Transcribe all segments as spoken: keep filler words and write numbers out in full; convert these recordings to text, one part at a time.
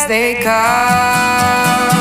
they come.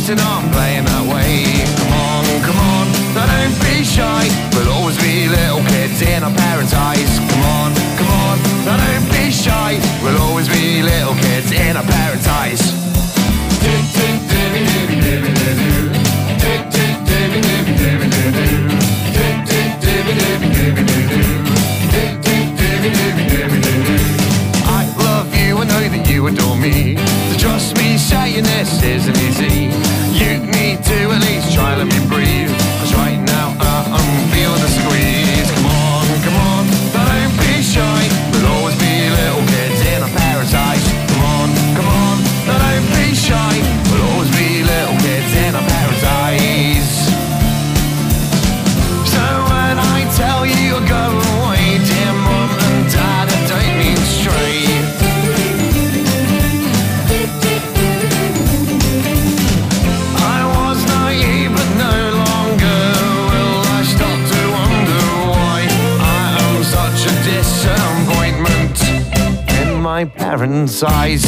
and I'm playing that way. Come on, come on, now don't be shy. We'll always be little kids in our parents' eyes. Come on, come on, now don't be shy. We'll always be little kids in our parents' eyes. I love you, I know that you adore me. So trust me, saying this isn't easy. You need to at least try, let me breathe. Cause right now uh, I'm feeling the squeeze. Come on, come on, don't be shy. We'll always be little kids in our parents' eyes. Come on, come on, don't be shy. We'll always be little kids in our parents' eyes. So when I tell you go away, dear mom and dad, I don't mean straight. I was naive but no longer will I stop to wonder why I am such a disappointment in my parents' eyes.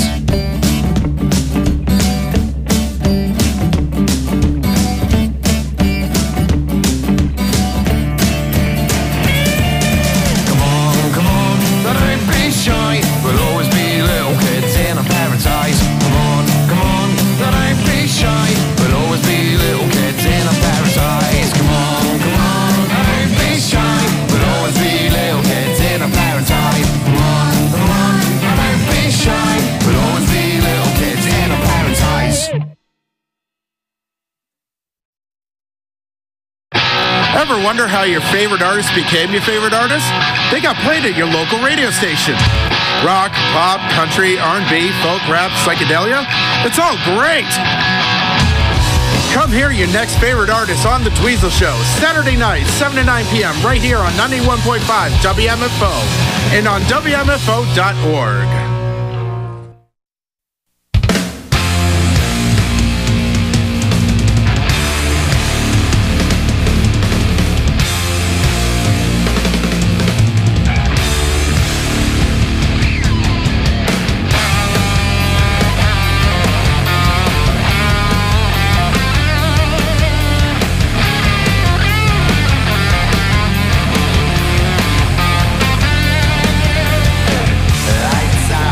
Ever wonder how your favorite artist became your favorite artist? They got played at your local radio station. Rock, pop, country, R and B, folk, rap, psychedelia. It's all great. Come hear your next favorite artist on The Dweezil Show, Saturday night, seven to nine p.m. right here on ninety-one point five W M F O and on W M F O dot org. Lights out.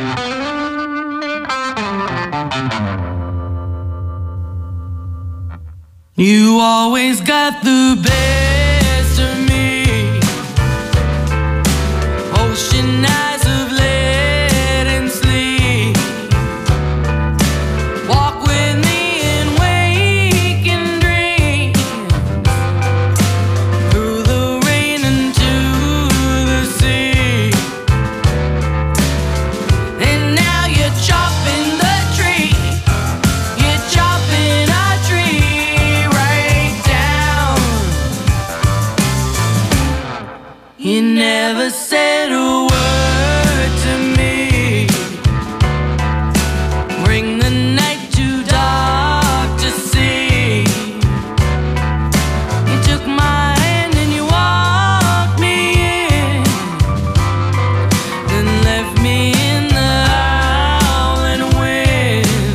You always got the best of me. Ocean eyes of lead and sleep. Walk with me and wake and dream. Through the rain into the sea. And now you're chopping the tree. You're chopping a tree. You never said a word to me. Bring the night too dark to see. You took my hand and you walked me in, then left me in the howling wind.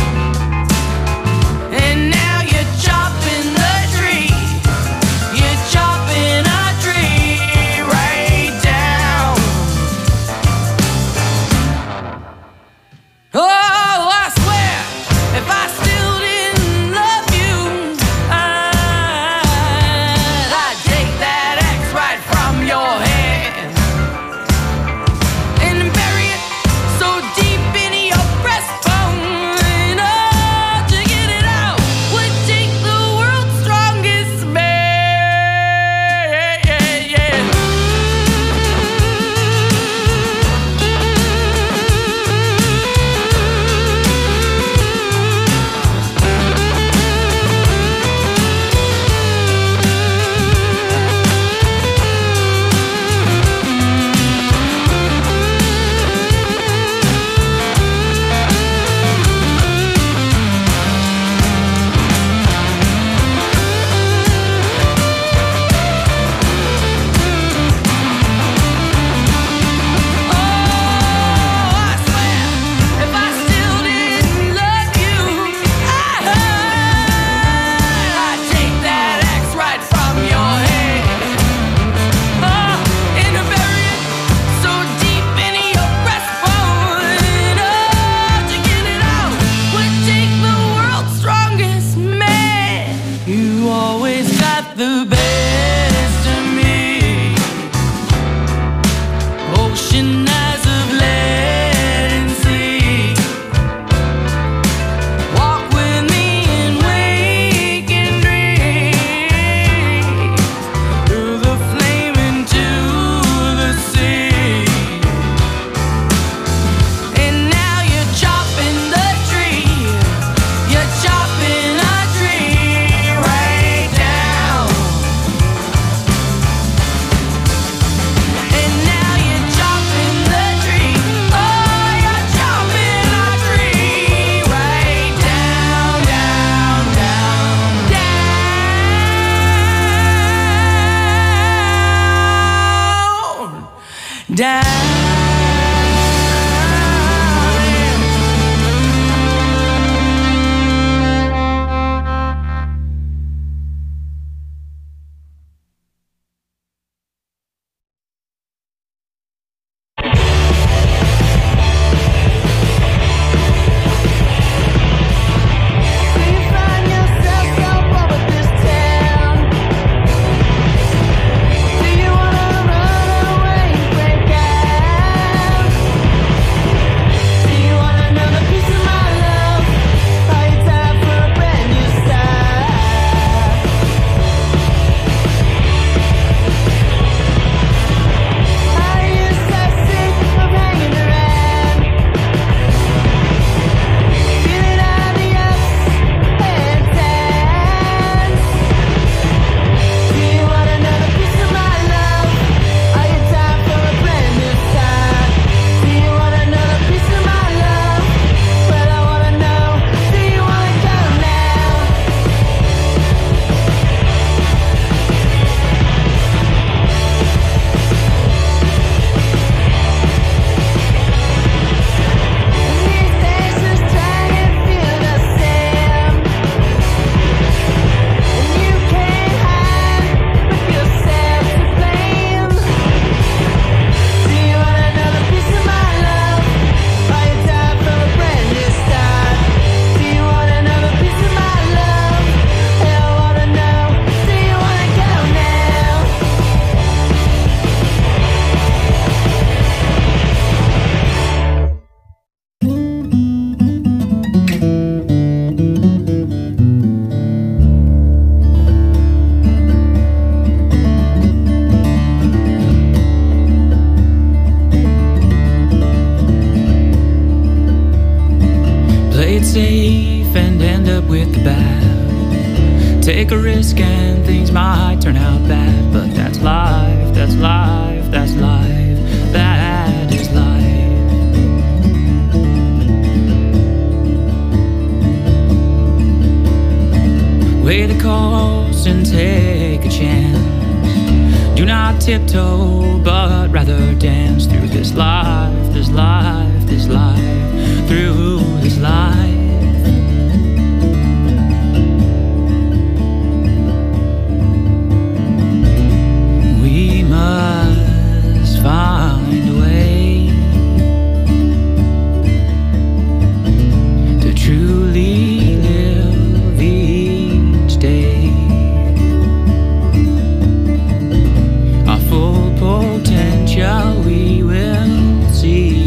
And now you're chopping the tree. You're chopping a tree. Oh, I swear, if I still didn't love you, I'd, I'd take that axe right from your hand and bury it so deep in your breastbone. Oh, to get it out would take the world's strongest man. Yeah, yeah. The best of me. Ocean eyes of lead and sleep. Walk with me and wake and dream. Through the flame into the sea. And now you're chopping the tree. You're chopping a tree right down. And now you're chopping the tree. Oh, you're chopping a tree right down, down, down, down, down. Do you wanna run away, break out? safe and end up with the bad. Take a risk and things might turn out bad, but that's life, that's life, that's life, that is life. Weigh the cost and take a chance. Do not tiptoe, but rather dance through this life, this life, this life, through this life. We must find a way to truly live each day. Our full potential we will see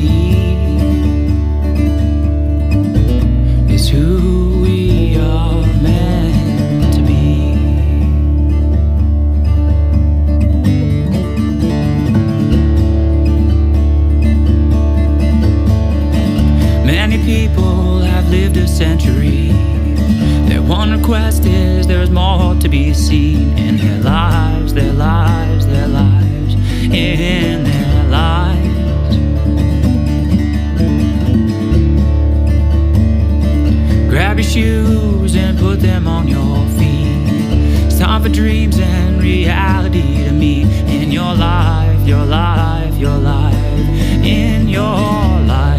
is who we are meant to be. Many people have lived a century. Their one request is there's more to be seen in their lives, their lives, their lives, in their lives. Grab your shoes and put them on your feet. It's time for dreams and reality to meet in your life, your life, your life, in your life.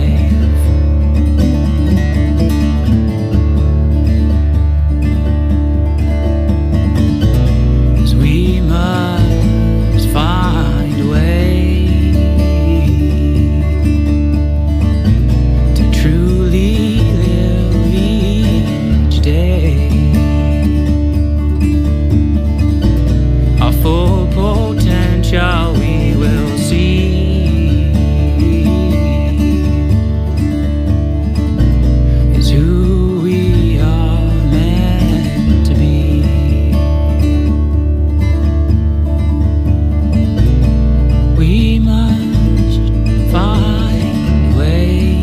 'Cause we must find a way to truly live each day. Our full potential we will see is who we are meant to be. We must find a way.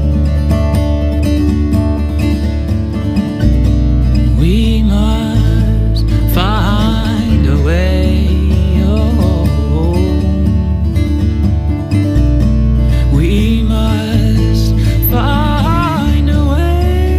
We must find a way. Oh, we must find a way.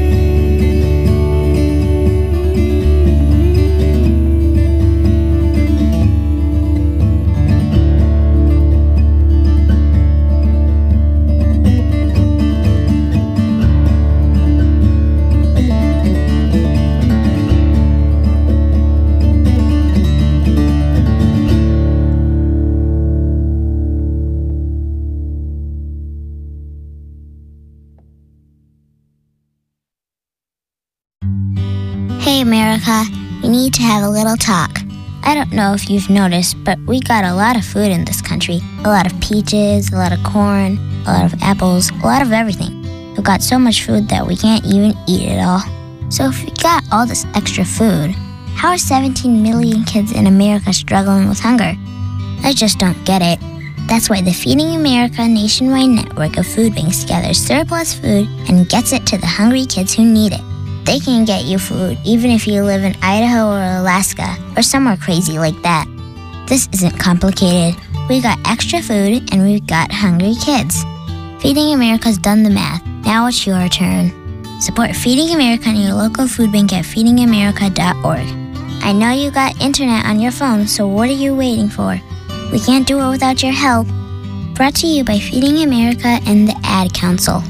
Hey America, we need to have a little talk. I don't know if you've noticed, but we got a lot of food in this country. A lot of peaches, a lot of corn, a lot of apples, a lot of everything. We've got so much food that we can't even eat it all. So if we got all this extra food, how are seventeen million kids in America struggling with hunger? I just don't get it. That's why the Feeding America nationwide network of food banks gathers surplus food and gets it to the hungry kids who need it. They can get you food even if you live in Idaho or Alaska or somewhere crazy like that. This isn't complicated. We got extra food and we've got hungry kids. Feeding America's done the math. Now it's your turn. Support Feeding America and your local food bank at feeding america dot org. I know you got internet on your phone, so what are you waiting for? We can't do it without your help. Brought to you by Feeding America and the Ad Council.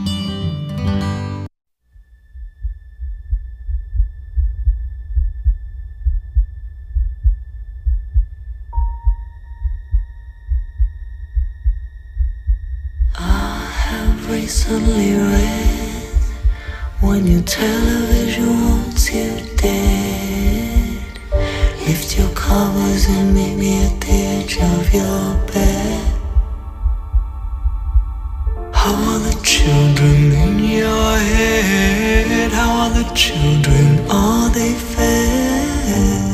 Recently read when your television wants you dead. Lift your covers and meet me at the edge of your bed. How are the children in your head? How are the children? Are they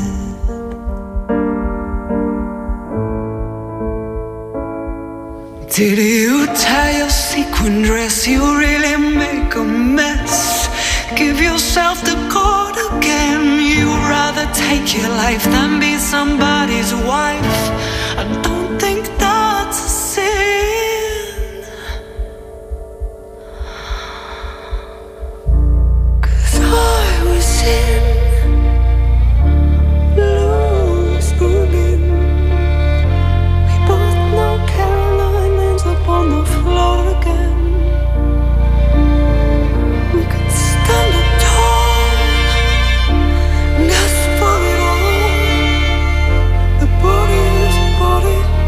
fed? Did you tie your sequin dress? You really make a mess. Give yourself the cord again. You'd rather take your life than be somebody's wife. I don't think that's a sin. 'Cause I was in loose women. We both know Caroline ends up on the floor again. We could stand up tall and ask for it all. The body is a body.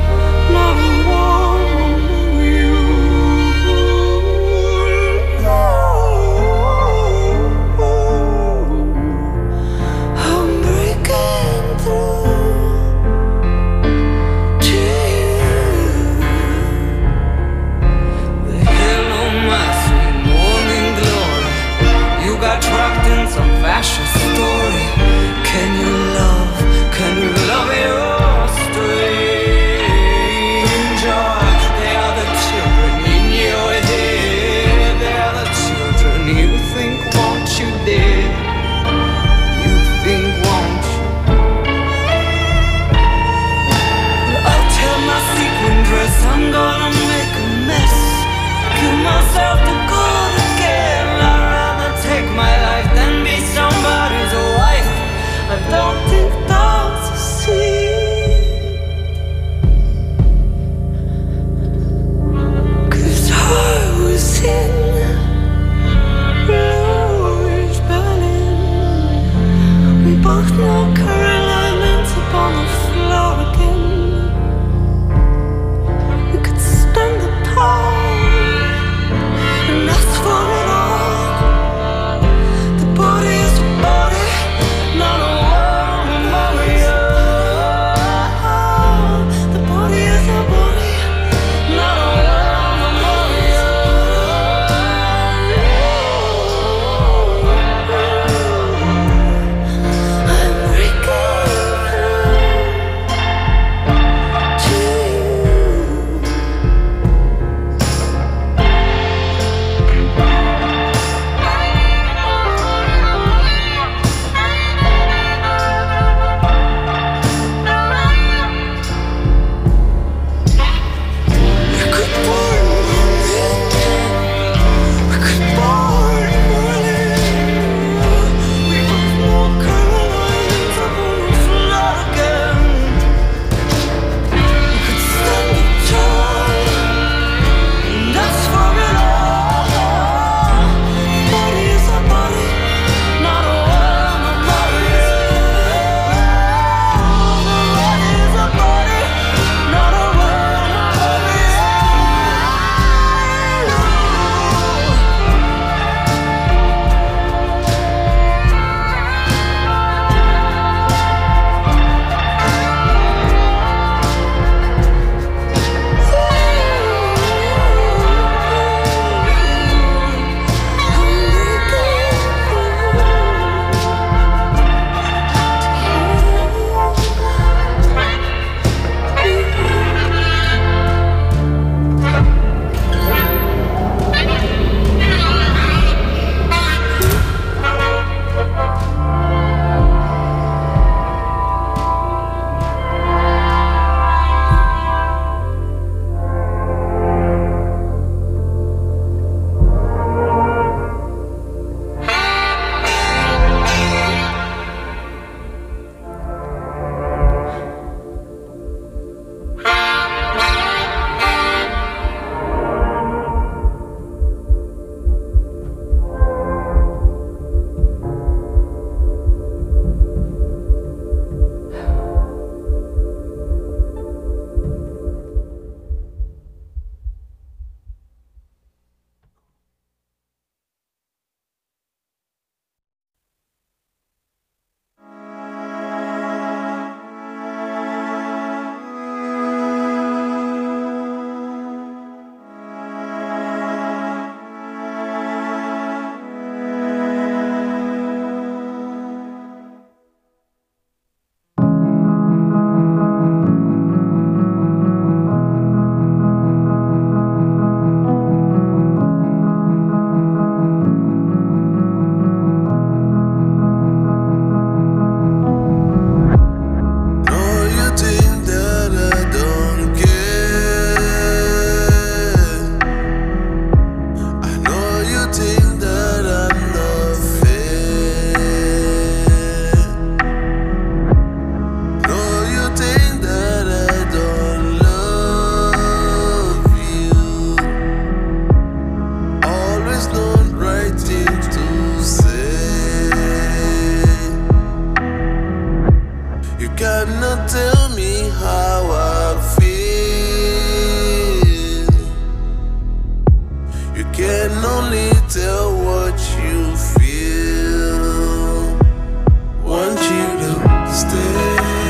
can only tell what you feel. Want you to stay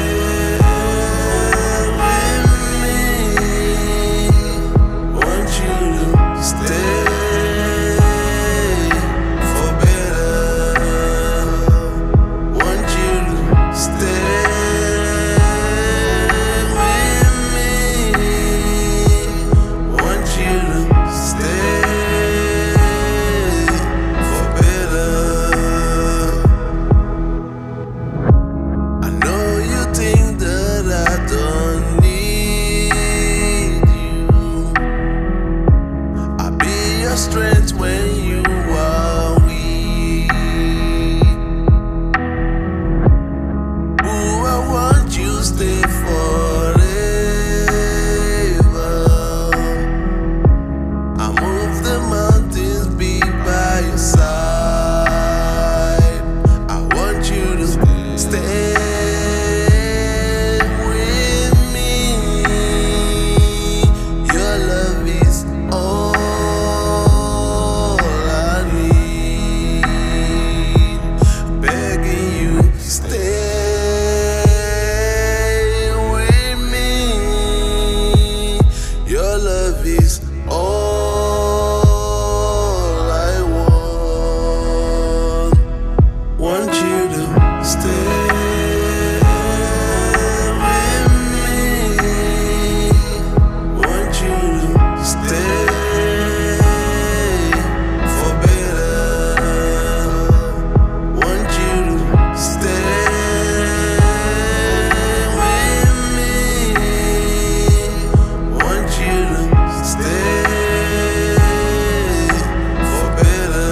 with me. Want you to stay for better. Want you to stay with me. Want you to stay for better. I know you think that I don't need you. I'll be your strength when you are weak. Ooh, I want you to stay forever. I move the mountains, be by your side. I want you to stay with me. Your love is all I need. Begging you, stay with me. Your love is all I want. Want you to stay with me. Want you to stay for better. Want you to stay with me. Want you to stay for better.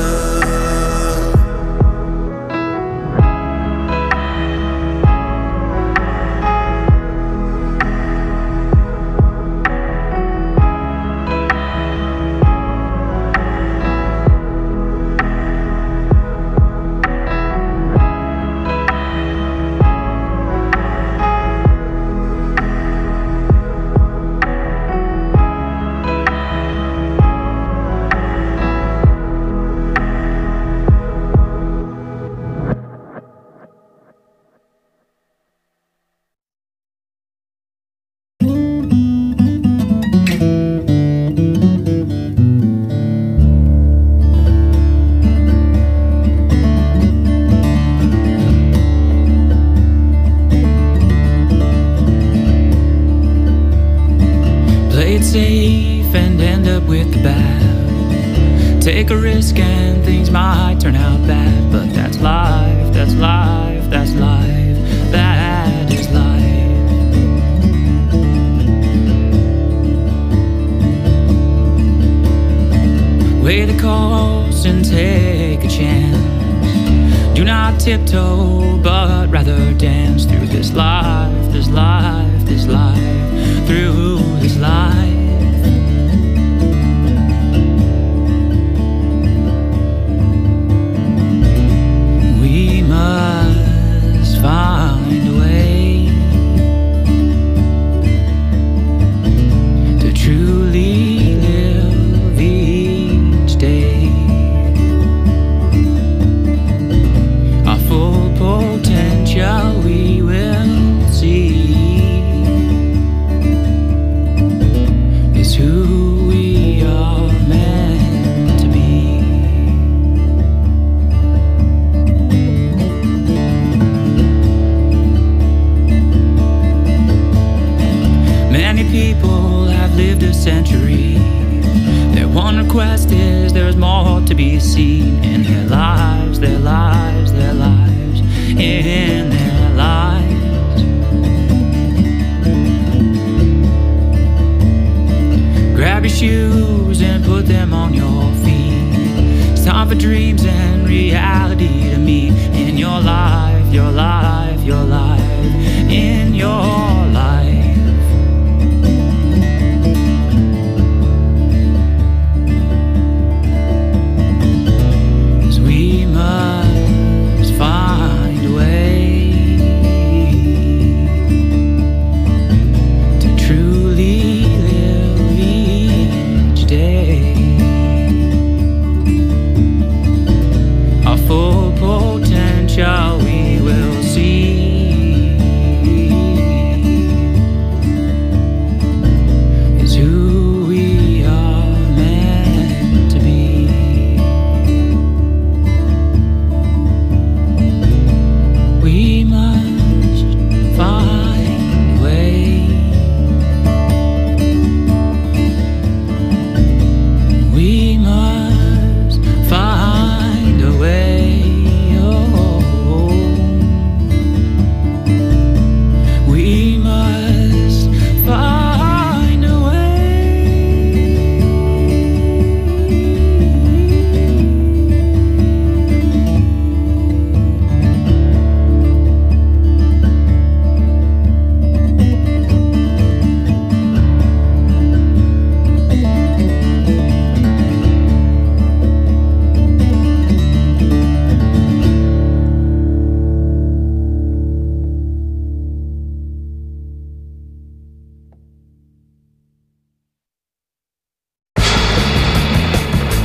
Play it safe and end up with the bad. Take a risk and things might turn out bad. But that's life, that's life, that's life. That is life. Weigh the cost and take a chance. Do not tiptoe, but rather dance through this life, this life, this life, through this life. We must find a way to truly live each day. Our full potential we will see is who we are meant to be. Many people have lived a century. Their one request is there's more to be seen in their lives, their lives, their lives, in their lives. Grab your shoes and put them on your feet. It's time for dreams and reality to meet in your life, your life, your life, in your life. 'Cause we must find a way to truly live each day.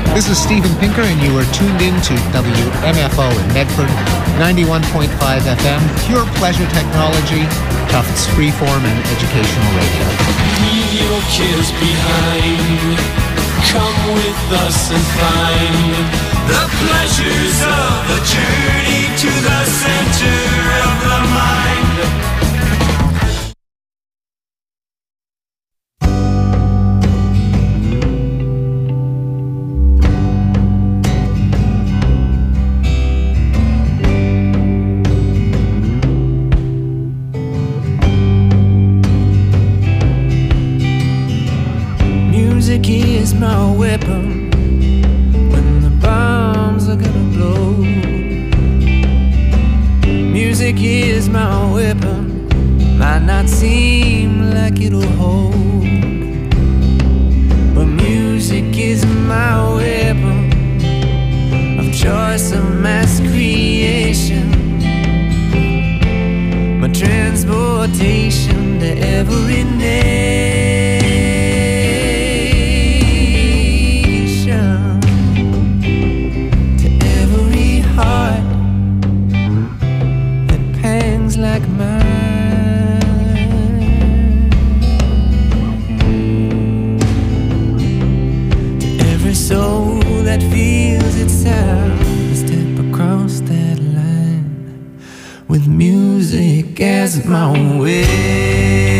This is Steven Pinker, and you are tuned in to W M F O in Medford, ninety-one point five F M, pure pleasure technology, Tufts freeform and educational radio. Leave your cares behind. Come with us and find the pleasures of the journey to the center of the mind. Music is my weapon when the bombs are gonna blow. Music is my weapon, might not seem like it'll hold, but music is my weapon of choice of mass creation, my transportation to every nation. Like mine, to every soul that feels its sound, step across that line with music as my way.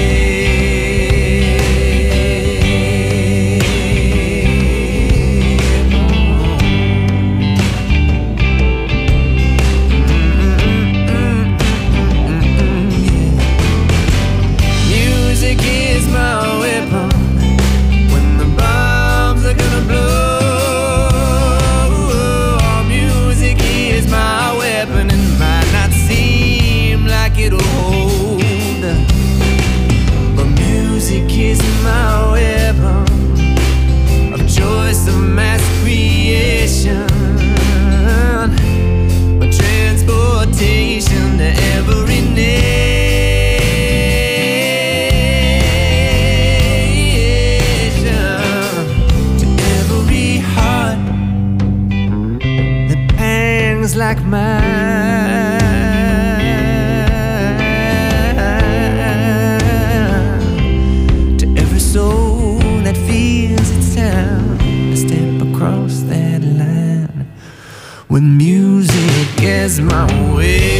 Like mine, to every soul that feels its sound, to step across that line with music as my way.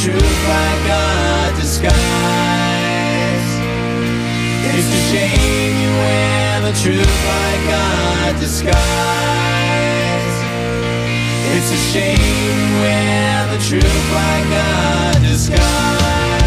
truth like a disguise. It's a shame you wear the truth like a disguise. It's a shame you wear the truth like a disguise.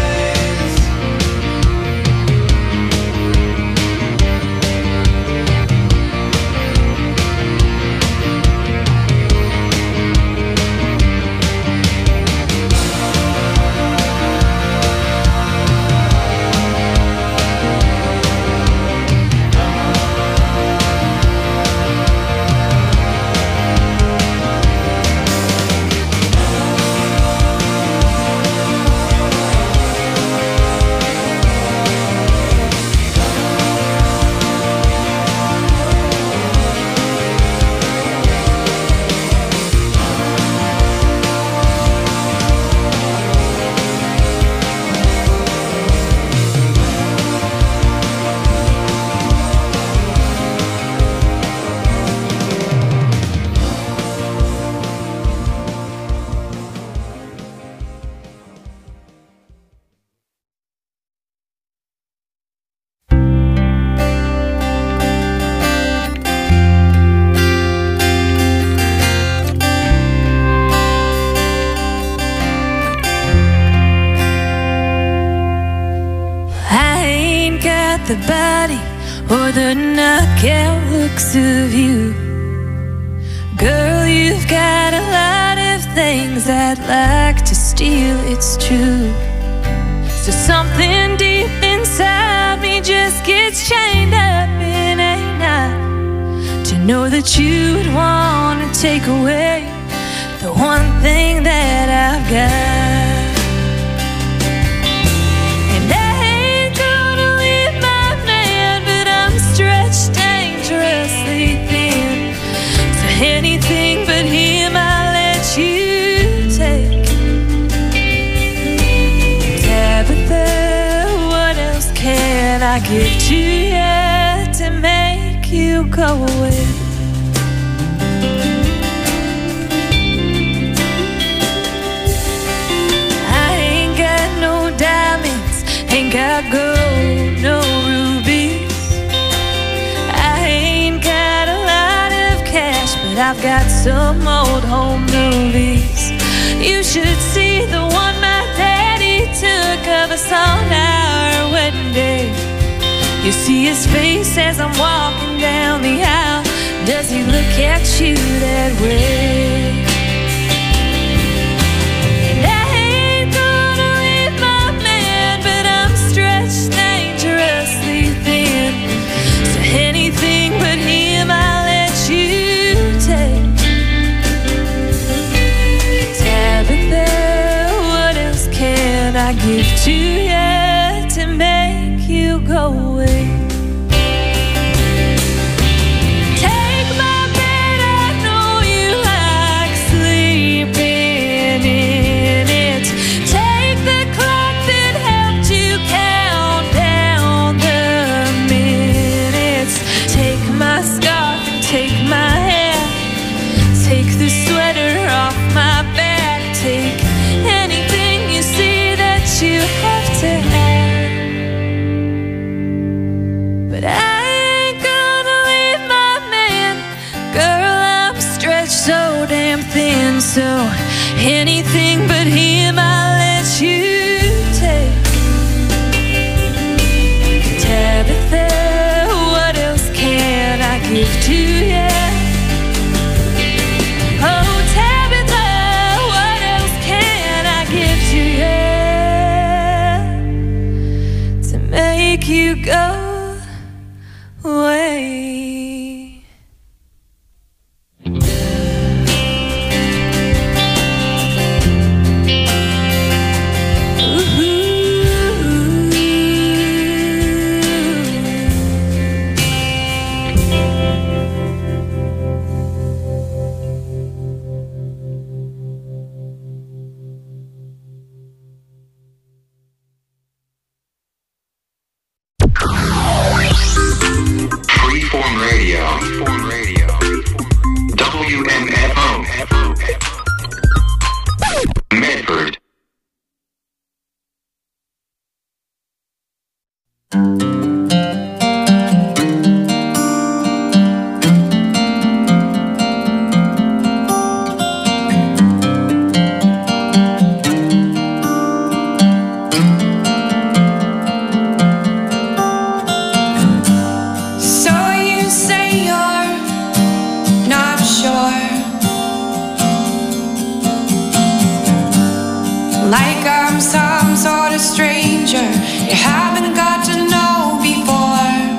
The body or the knockout looks of you. Girl, you've got a lot of things I'd like to steal, it's true. So something deep inside me just gets chained up in a knot, to know that you'd want to take away the one thing that I've got. Anything but him I'll let you take. Tabitha, what else can I give to you to make you go away? I ain't got no diamonds, ain't got gold, no rubies. I ain't got a lot of cash, but I've got some old home movies. You should see the one my daddy took of us on our wedding day. You see his face as I'm walking down the aisle. Does he look at you that way? And I ain't gonna leave my man, but I'm stretched dangerously thin. So anything but him I'll let you take. Tabitha, what else can I give to you to make you go away? Take my bed, I know you like sleeping in it. Take the clock that helped you count down the minutes. Take my scarf and take my hair. Take the sweater off my back. Take anything you see that you have to have. But I ain't gonna leave my man. Girl, I'm stretched so damn thin. So anything but him I'll let you take. Tabitha, what else can I give to you? Oh, Tabitha, what else can I give to you to make you go away? I'm some sort of stranger you haven't got to know before.